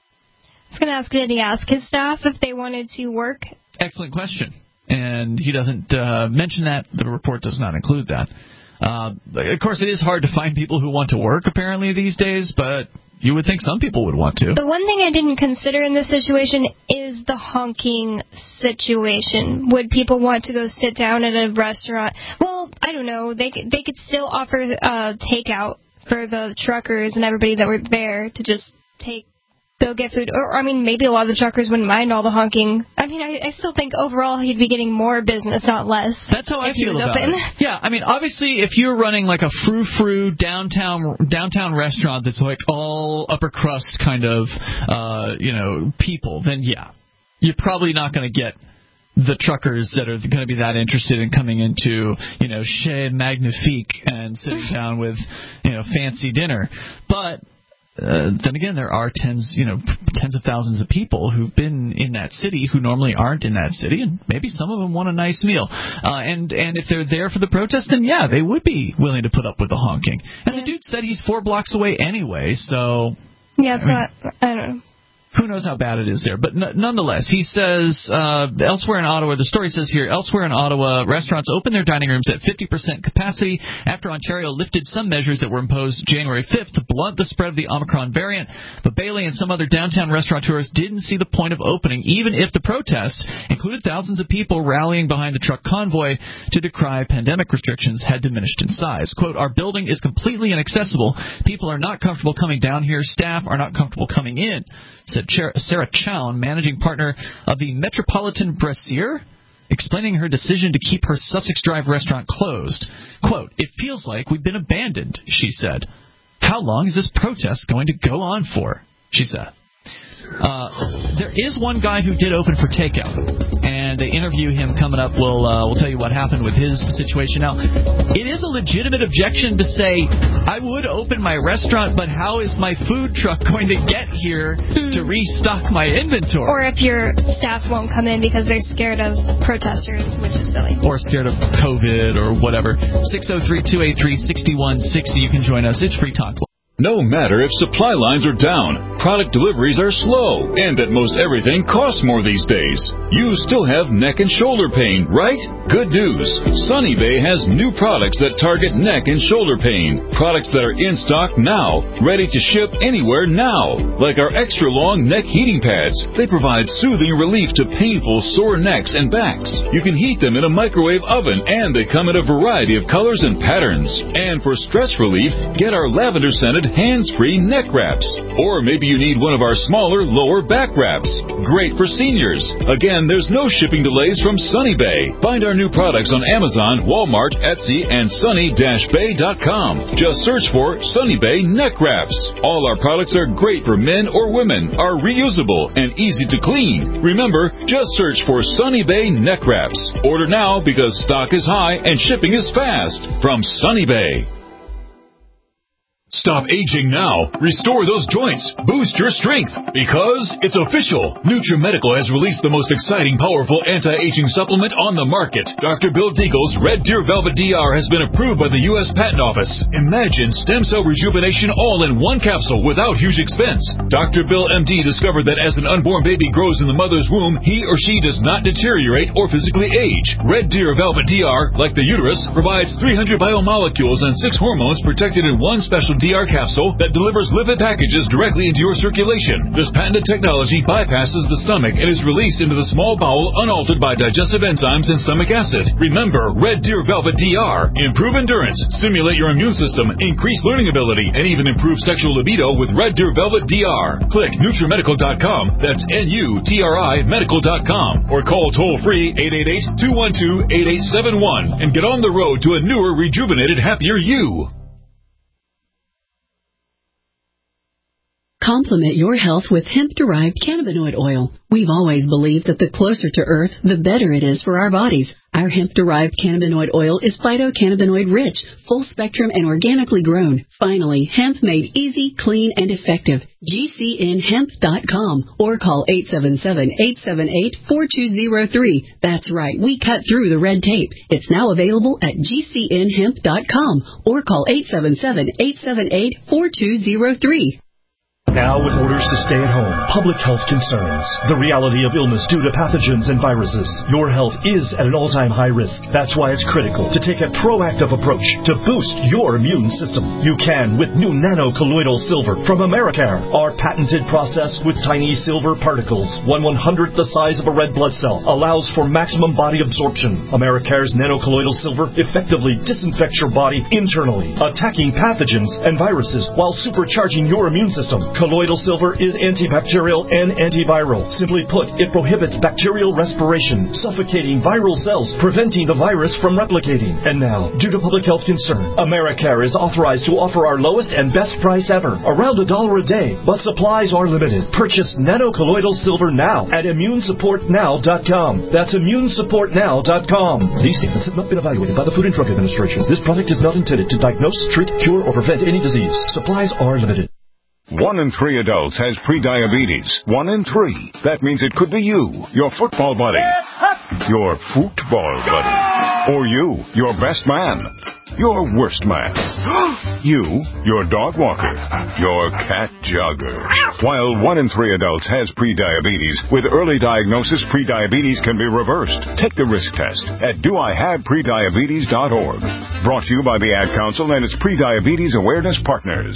I was going to ask, did he ask his staff if they wanted to work? Excellent question. And he doesn't uh, mention that. The report does not include that. Uh, of course, it is hard to find people who want to work, apparently, these days, but you would think some people would want to. The one thing I didn't consider in this situation is the honking situation. Would people want to go sit down at a restaurant? Well, I don't know. They could, they could still offer uh, takeout for the truckers and everybody that were there to just take go get food. Or, I mean, maybe a lot of the truckers wouldn't mind all the honking. I mean, I, I still think overall he'd be getting more business, not less. That's how I feel about open. it. Yeah, I mean, obviously, if you're running like a frou-frou downtown downtown restaurant that's like all upper crust kind of, uh, you know, people, then yeah, you're probably not going to get the truckers that are going to be that interested in coming into, you know, Chez Magnifique and sitting down with, you know, fancy dinner. But Uh, then again, there are tens, you know, tens of thousands of people who've been in that city who normally aren't in that city, and maybe some of them want a nice meal. Uh, and and if they're there for the protest, then yeah, they would be willing to put up with the honking. And yeah. the dude said he's four blocks away anyway, so yeah, it's I mean, not. I don't know. Who knows how bad it is there. But n- nonetheless, he says uh, elsewhere in Ottawa, the story says here, elsewhere in Ottawa, restaurants opened their dining rooms at fifty percent capacity after Ontario lifted some measures that were imposed January fifth to blunt the spread of the Omicron variant. But Bailey and some other downtown restaurateurs didn't see the point of opening, even if the protests included thousands of people rallying behind the truck convoy to decry pandemic restrictions had diminished in size. Quote, our building is completely inaccessible. People are not comfortable coming down here. Staff are not comfortable coming in, said Sarah Chown, managing partner of the Metropolitan Brasserie, explaining her decision to keep her Sussex Drive restaurant closed. Quote, it feels like we've been abandoned, she said. How long is this protest going to go on for, she said. Uh, there is one guy who did open for takeout, and they interview him coming up. We'll, uh, we'll tell you what happened with his situation. Now, it is a legitimate objection to say, I would open my restaurant, but how is my food truck going to get here hmm. to restock my inventory? Or if your staff won't come in because they're scared of protesters, which is silly. Or scared of COVID or whatever. six oh three, two eight three, six one six oh. You can join us. It's Free Talk. No matter if supply lines are down, product deliveries are slow, and that most everything costs more these days, you still have neck and shoulder pain, right? Good news. Sunny Bay has new products that target neck and shoulder pain. Products that are in stock now, ready to ship anywhere now. Like our extra long neck heating pads. They provide soothing relief to painful sore necks and backs. You can heat them in a microwave oven, and they come in a variety of colors and patterns. And for stress relief, get our lavender scented hands-free neck wraps. Or maybe you need one of our smaller lower back wraps. Great for seniors. Again, there's no shipping delays from Sunny Bay. Find our new products on Amazon, Walmart, Etsy, and sunny dash bay dot com. Just search for Sunny Bay neck wraps. All our products are great for men or women, are reusable, and easy to clean. Remember, just search for Sunny Bay neck wraps. Order now because stock is high and shipping is fast. From Sunny Bay. Stop aging now. Restore those joints. Boost your strength. Because it's official. NutriMedical has released the most exciting, powerful anti-aging supplement on the market. Doctor Bill Deagle's Red Deer Velvet D R has been approved by the U S Patent Office. Imagine stem cell rejuvenation all in one capsule without huge expense. Doctor Bill M D discovered that as an unborn baby grows in the mother's womb, he or she does not deteriorate or physically age. Red Deer Velvet D R, like the uterus, provides three hundred biomolecules and six hormones protected in one special D R capsule that delivers lipid packages directly into your circulation. This patented technology bypasses the stomach and is released into the small bowel unaltered by digestive enzymes and stomach acid. Remember Red Deer Velvet D R. Improve endurance, stimulate your immune system, increase learning ability, and even improve sexual libido with Red Deer Velvet D R. Click NutriMedical dot com. That's N U T R I medical dot com. Or call toll-free eight eight eight, two one two, eight eight seven one and get on the road to a newer, rejuvenated, happier you. Complement your health with hemp-derived cannabinoid oil. We've always believed that the closer to Earth, the better it is for our bodies. Our hemp-derived cannabinoid oil is phytocannabinoid-rich, full-spectrum, and organically grown. Finally, hemp made easy, clean, and effective. G C N hemp dot com or call eight seven seven, eight seven eight, four two zero three. That's right, we cut through the red tape. It's now available at G C N hemp dot com or call eight seven seven, eight seven eight, four two zero three. Now with orders to stay at home, public health concerns, the reality of illness due to pathogens and viruses, your health is at an all-time high risk. That's why it's critical to take a proactive approach to boost your immune system. You can with new nano-colloidal silver from Americare. Our patented process with tiny silver particles, one one-hundredth the size of a red blood cell, allows for maximum body absorption. Americare's nano-colloidal silver effectively disinfects your body internally, attacking pathogens and viruses while supercharging your immune system. Colloidal silver is antibacterial and antiviral. Simply put, it prohibits bacterial respiration, suffocating viral cells, preventing the virus from replicating. And now, due to public health concern, Americare is authorized to offer our lowest and best price ever, around a dollar a day, but supplies are limited. Purchase nano-colloidal silver now at immune support now dot com. That's immune support now dot com. These statements have not been evaluated by the Food and Drug Administration. This product is not intended to diagnose, treat, cure, or prevent any disease. Supplies are limited. One in three adults has prediabetes. One in three. That means it could be you, your football buddy, your football buddy, or you, your best man, your worst man, you, your dog walker, your cat jogger. While one in three adults has prediabetes, with early diagnosis, prediabetes can be reversed. Take the risk test at do I have prediabetes dot org. Brought to you by the Ad Council and its Prediabetes Awareness Partners.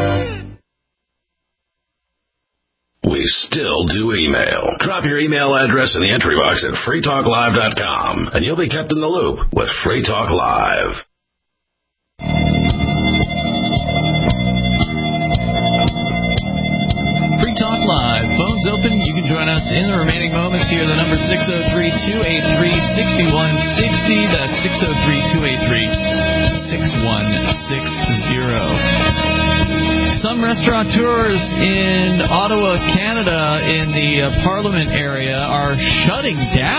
We still do email. Drop your email address in the entry box at free talk live dot com, and you'll be kept in the loop with Free Talk Live. Free Talk Live. Phones open. You can join us in the remaining moments here. The number six oh three, two eight three, six one six oh. That's six oh three, two eight three, six one six oh. Some restaurateurs in Ottawa, Canada, in the uh, Parliament area, are shutting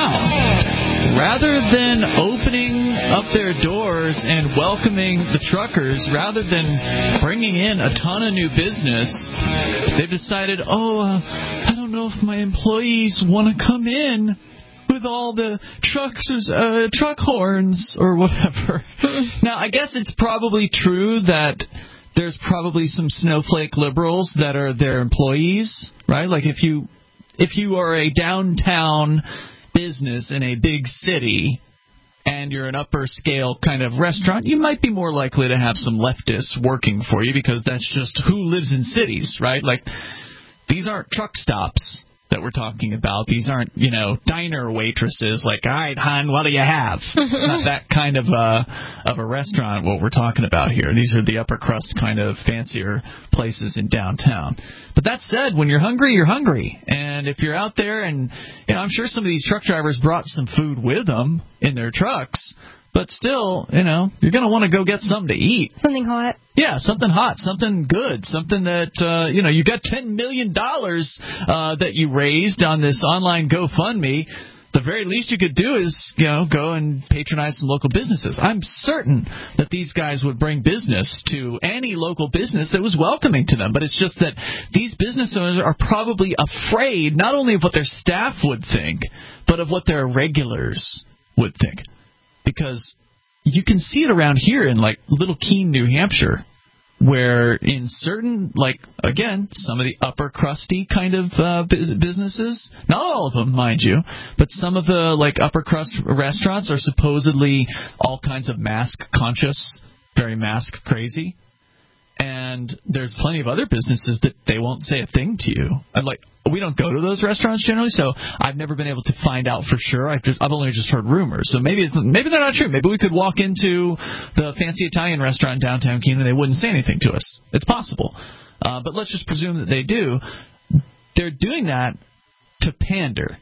down. Rather than opening up their doors and welcoming the truckers, rather than bringing in a ton of new business, they've decided, oh, uh, I don't know if my employees want to come in with all the trucks, uh, truck horns or whatever. Now, I guess it's probably true that there's probably some snowflake liberals that are their employees, right? Like if you if you are a downtown business in a big city and you're an upper scale kind of restaurant, you might be more likely to have some leftists working for you because that's just who lives in cities, right? Like these aren't truck stops that we're talking about. These aren't, you know, diner waitresses like, all right, hon, what do you have? Not that kind of uh, of a restaurant, what we're talking about here. These are the upper crust kind of fancier places in downtown. But that said, when you're hungry, you're hungry. And if you're out there and, you know, I'm sure some of these truck drivers brought some food with them in their trucks. But still, you know, you're going to want to go get something to eat. Something hot. Yeah, something hot, something good, something that, uh, you know, you got ten million dollars uh, that you raised on this online GoFundMe. The very least you could do is, you know, go and patronize some local businesses. I'm certain that these guys would bring business to any local business that was welcoming to them. But it's just that these business owners are probably afraid not only of what their staff would think, but of what their regulars would think. Because you can see it around here in, like, Little Keene, New Hampshire, where in certain, like, again, some of the upper crusty kind of uh, businesses, not all of them, mind you, but some of the, like, upper crust restaurants are supposedly all kinds of mask conscious, very mask crazy. And there's plenty of other businesses that they won't say a thing to you. I'm like, we don't go to those restaurants generally, so I've never been able to find out for sure. I've, just, I've only just heard rumors. So maybe it's, maybe they're not true. Maybe we could walk into the fancy Italian restaurant in downtown Keene and they wouldn't say anything to us. It's possible. Uh, but let's just presume that they do. They're doing that to pander.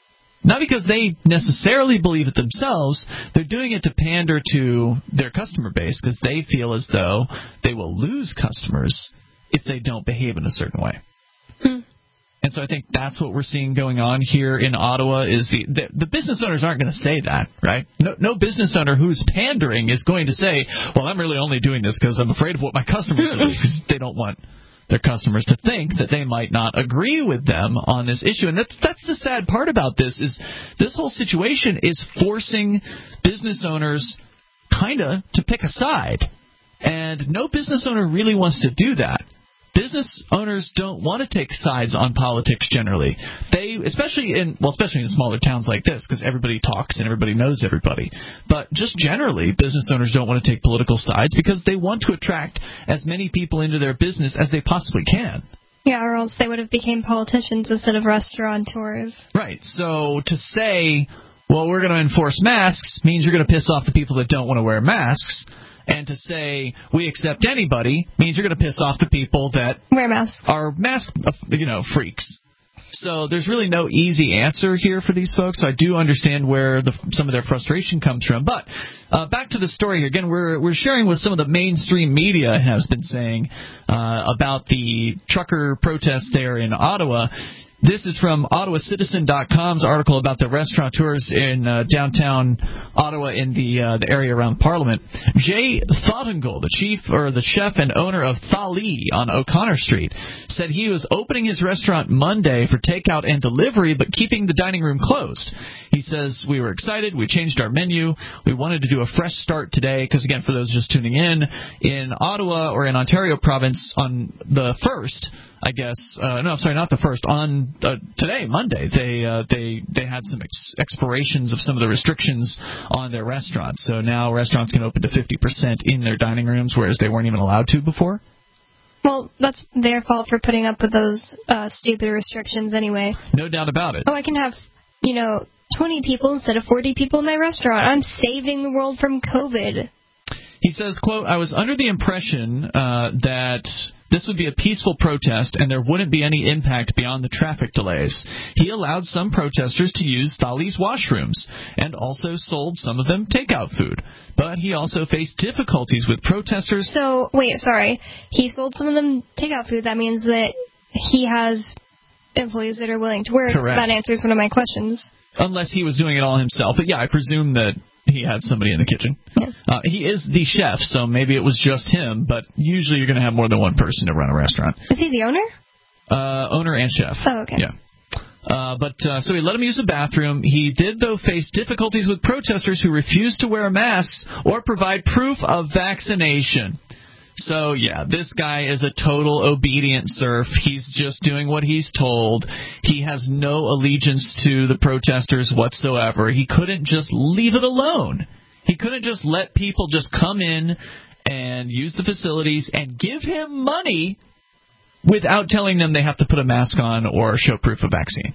Not because they necessarily believe it themselves. They're doing it to pander to their customer base because they feel as though they will lose customers if they don't behave in a certain way. Hmm. And so I think that's what we're seeing going on here in Ottawa is the the, the business owners aren't going to say that, right? No, no business owner who's pandering is going to say, well, I'm really only doing this because I'm afraid of what my customers will do, because they don't want their customers to think that they might not agree with them on this issue. And that's that's the sad part about this is this whole situation is forcing business owners kind of to pick a side. And no business owner really wants to do that. Business owners don't want to take sides on politics generally. They, especially in, well, especially in smaller towns like this, because everybody talks and everybody knows everybody. But just generally, business owners don't want to take political sides because they want to attract as many people into their business as they possibly can. Yeah, or else they would have become politicians instead of restaurateurs. Right. So to say, well, we're going to enforce masks means you're going to piss off the people that don't want to wear masks. And to say we accept anybody means you're going to piss off the people that wear masks, are mask, you know, freaks. So there's really no easy answer here for these folks. I do understand where the, some of their frustration comes from. But uh, back to the story here. Again, we're we're sharing what some of the mainstream media has been saying uh, about the trucker protest there in Ottawa. This is from Ottawa Citizen dot com's article about the restaurateurs in uh, downtown Ottawa in the uh, the area around Parliament. Jay Thottengold, the chief or the chef and owner of Thali on O'Connor Street, said he was opening his restaurant Monday for takeout and delivery, but keeping the dining room closed. He says, we were excited. We changed our menu. We wanted to do a fresh start today because, again, for those just tuning in, in Ottawa or in Ontario province on the first, I guess, uh, no, sorry, not the first. On uh, today, Monday, they uh, they they had some ex- expirations of some of the restrictions on their restaurants. So now restaurants can open to fifty percent in their dining rooms, whereas they weren't even allowed to before. Well, that's their fault for putting up with those uh, stupid restrictions anyway. No doubt about it. Oh, I can have, you know, twenty people instead of forty people in my restaurant. I'm saving the world from COVID. He says, quote, I was under the impression uh, that this would be a peaceful protest and there wouldn't be any impact beyond the traffic delays. He allowed some protesters to use Thali's washrooms and also sold some of them takeout food. But he also faced difficulties with protesters. So, wait, sorry. He sold some of them takeout food. That means that he has employees that are willing to work. Correct. So that answers one of my questions. Unless he was doing it all himself. But, yeah, I presume that he had somebody in the kitchen. Yeah. Uh, he is the chef, so maybe it was just him, but usually you're going to have more than one person to run a restaurant. Is he the owner? Uh, owner and chef. Oh, okay. Yeah. Uh, but uh, so he let him use the bathroom. He did, though, face difficulties with protesters who refused to wear masks or provide proof of vaccination. So, yeah, this guy is a total obedient serf. He's just doing what he's told. He has no allegiance to the protesters whatsoever. He couldn't just leave it alone. He couldn't just let people just come in and use the facilities and give him money without telling them they have to put a mask on or show proof of vaccine.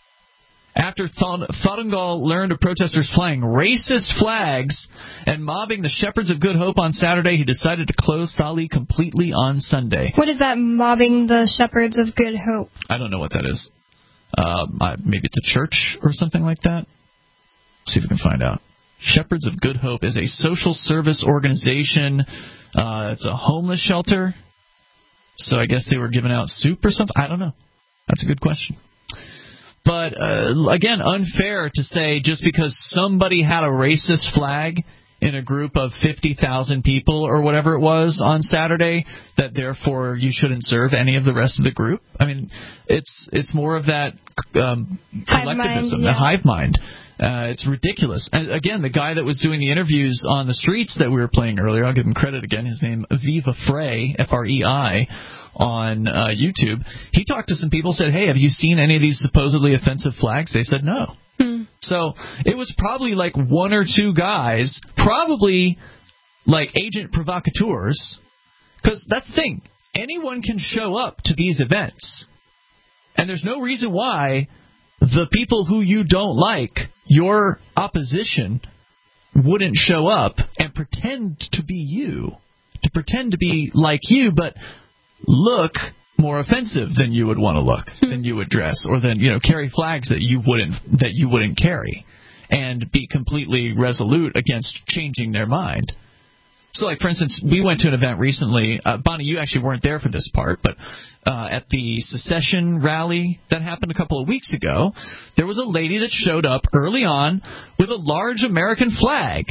After Thottengal learned of protesters flying racist flags and mobbing the Shepherds of Good Hope on Saturday, he decided to close Thali completely on Sunday. What is that, mobbing the Shepherds of Good Hope? I don't know what that is. Uh, maybe it's a church or something like that. Let's see if we can find out. Shepherds of Good Hope is a social service organization. Uh, it's a homeless shelter. So I guess they were giving out soup or something. I don't know. That's a good question. But, uh, again, unfair to say just because somebody had a racist flag in a group of fifty thousand people or whatever it was on Saturday, that therefore you shouldn't serve any of the rest of the group. I mean, it's it's more of that um, collectivism, yeah. the hive mind. Uh, it's ridiculous. And again, the guy that was doing the interviews on the streets that we were playing earlier, I'll give him credit again, his name Viva Frei, F R E I, on uh, YouTube. He talked to some people, said, hey, have you seen any of these supposedly offensive flags? They said no. Hmm. So it was probably like one or two guys, probably like agent provocateurs, Because that's the thing. Anyone can show up to these events. And there's no reason why the people who you don't like, your opposition, wouldn't show up and pretend to be you. To pretend to be like you, but look more offensive than you would want to look, than you would dress, or than, you know, carry flags that you wouldn't that you wouldn't carry, and be completely resolute against changing their mind. So, like, for instance, we went to an event recently. Uh, Bonnie, you actually weren't there for this part, but uh, at the secession rally that happened a couple of weeks ago, there was a lady that showed up early on with a large American flag.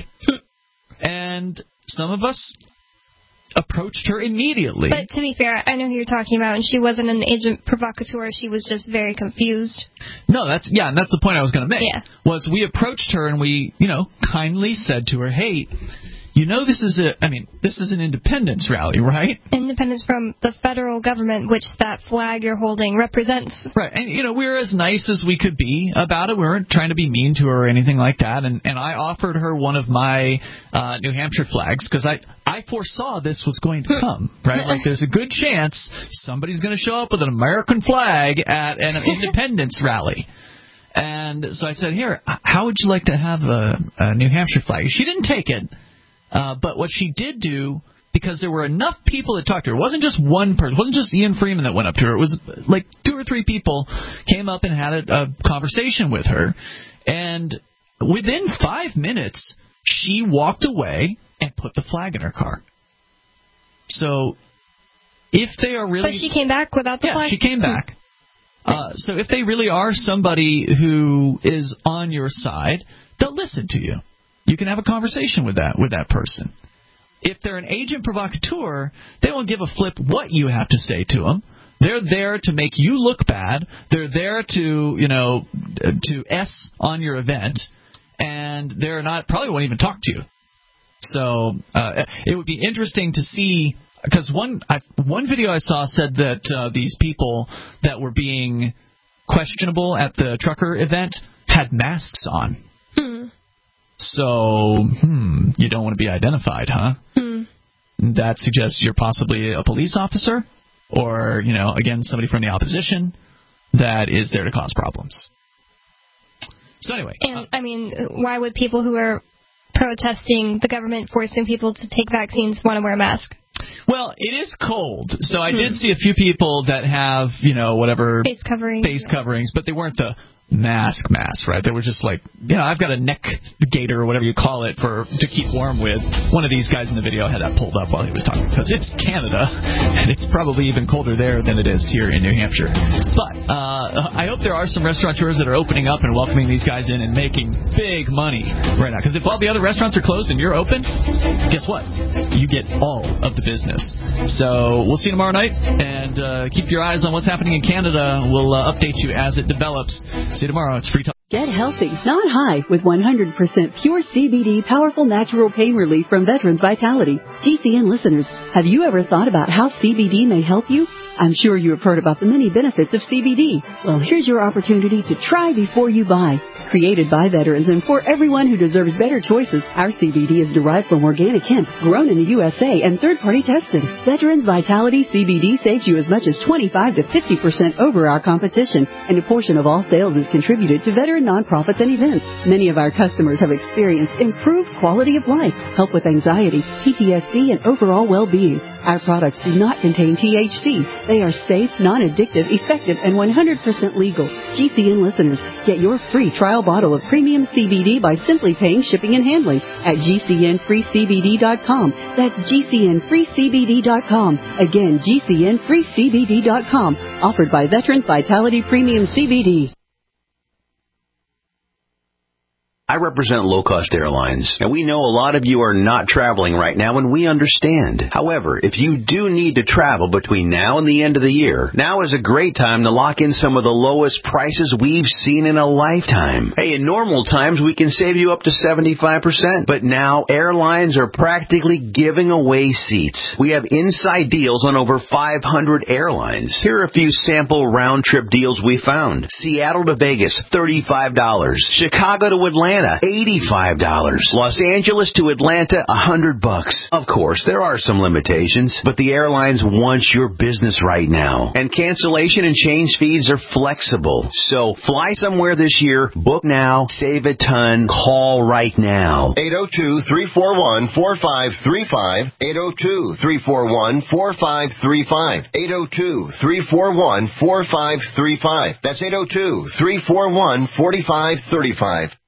And some of us approached her immediately. But to be fair, I know who you're talking about, and she wasn't an agent provocateur. She was just very confused. No, that's, yeah, and that's the point I was going to make. Yeah. Was we approached her and we, you know, kindly said to her, hey, you know, this is a, I mean, this is an independence rally, right? Independence from the federal government, which that flag you're holding represents. Right, and, you know, we were as nice as we could be about it. We weren't trying to be mean to her or anything like that, and, and I offered her one of my uh, New Hampshire flags, because I, I foresaw this was going to come, right? Like, there's a good chance somebody's going to show up with an American flag at an independence rally. And so I said, here, how would you like to have a, a New Hampshire flag? She didn't take it. Uh, but what she did do, because there were enough people that talked to her, it wasn't just one person, it wasn't just Ian Freeman that went up to her, it was like two or three people came up and had a, a conversation with her, and within five minutes, she walked away and put the flag in her car. So, if they are really... But she came back without the yeah, flag? Yeah, she came back. Uh, so if they really are somebody who is on your side, they'll listen to you. You can have a conversation with that with that person. If they're an agent provocateur, they won't give a flip what you have to say to them. They're there to make you look bad. They're there to, you know, to S on your event, and they're not probably won't even talk to you. So uh, it would be interesting to see, because one I, one video I saw said that uh, these people that were being questionable at the trucker event had masks on. Hmm. So, hmm, you don't want to be identified, huh? Hmm. That suggests you're possibly a police officer, or, you know, again, somebody from the opposition that is there to cause problems. So anyway. And, uh, I mean, why would people who are protesting the government forcing people to take vaccines want to wear a mask? Well, it is cold, so I did see a few people that have, you know, whatever... Face coverings. Face coverings, but they weren't the mask mask, right? They were just like, you know, I've got a neck gaiter or whatever you call it for to keep warm with. One of these guys in the video had that pulled up while he was talking, because it's Canada, and it's probably even colder there than it is here in New Hampshire. But uh, I hope there are some restaurateurs that are opening up and welcoming these guys in and making big money right now. Because if all the other restaurants are closed and you're open, guess what? You get all of the business. So we'll see you tomorrow night, and uh, keep your eyes on what's happening in Canada. We'll uh, update you as it develops. See you tomorrow. It's Free Talk. Get healthy, not high, with one hundred percent pure C B D powerful natural pain relief from Veterans Vitality. G C N listeners, have you ever thought about how C B D may help you? I'm sure you have heard about the many benefits of C B D. Well, here's your opportunity to try before you buy. Created by veterans and for everyone who deserves better choices, our C B D is derived from organic hemp, grown in the U S A, and third-party tested. Veterans Vitality C B D saves you as much as twenty-five to fifty percent over our competition, and a portion of all sales is contributed to veteran nonprofits and events. Many of our customers have experienced improved quality of life, help with anxiety, P T S D, and overall well-being. Our products do not contain T H C. They are safe, non-addictive, effective, and one hundred percent legal. G C N listeners, get your free trial bottle of premium C B D by simply paying shipping and handling at G C N free C B D dot com. That's G C N free C B D dot com. Again, G C N free C B D dot com. Offered by Veterans Vitality Premium C B D. I represent low-cost airlines, and we know a lot of you are not traveling right now, and we understand. However, if you do need to travel between now and the end of the year, now is a great time to lock in some of the lowest prices we've seen in a lifetime. Hey, in normal times, we can save you up to seventy-five percent, but now airlines are practically giving away seats. We have inside deals on over five hundred airlines. Here are a few sample round-trip deals we found. Seattle to Vegas, thirty-five dollars. Chicago to Atlanta, Atlanta, eighty-five dollars. Los Angeles to Atlanta, one hundred bucks. Of course, there are some limitations, but the airlines want your business right now. And cancellation and change fees are flexible. So fly somewhere this year, book now, save a ton, call right now. eight oh two, three four one, four five three five. eight oh two, three four one, four five three five. eight oh two, three four one, four five three five. That's eight oh two, three four one, four five three five.